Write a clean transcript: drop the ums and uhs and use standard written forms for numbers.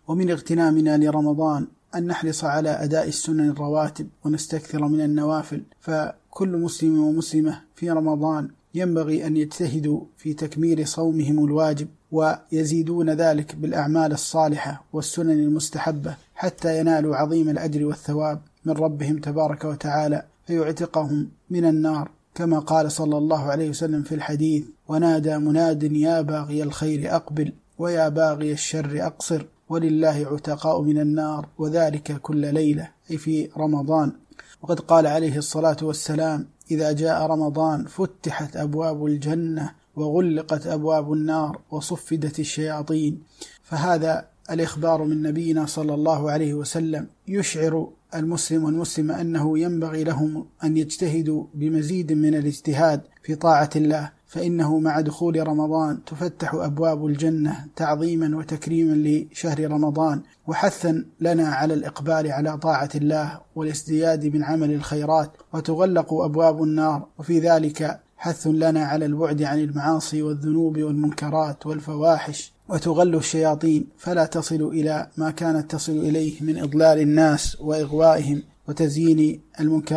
ومن اغتنامنا لرمضان أن نحرص على أداء السنن الرواتب ونستكثر من النوافل، فكل مسلم ومسلمة في رمضان ينبغي أن يجتهدوا في تكميل صومهم الواجب، ويزيدون ذلك بالأعمال الصالحة والسنن المستحبة حتى ينالوا عظيم الأجر والثواب من ربهم تبارك وتعالى فيعتقهم من النار، كما قال صلى الله عليه وسلم في الحديث: ونادى مناد يا باغي الخير أقبل ويا باغي الشر أقصر ولله عتقاء من النار وذلك كل ليلة، أي في رمضان. وقد قال عليه الصلاة والسلام: إذا جاء رمضان فتحت أبواب الجنة وغلقت أبواب النار وصفدت الشياطين. فهذا الإخبار من نبينا صلى الله عليه وسلم يشعر المسلم والمسلمة أنه ينبغي لهم أن يجتهدوا بمزيد من الاجتهاد في طاعة الله، فإنه مع دخول رمضان تفتح أبواب الجنة تعظيما وتكريما لشهر رمضان، وحثا لنا على الإقبال على طاعة الله والازدياد من عمل الخيرات، وتغلق أبواب النار، وفي ذلك حث لنا على البعد عن المعاصي والذنوب والمنكرات والفواحش، وتغل الشياطين فلا تصل إلى ما كانت تصل إليه من إضلال الناس وإغوائهم وتزيين المنكرات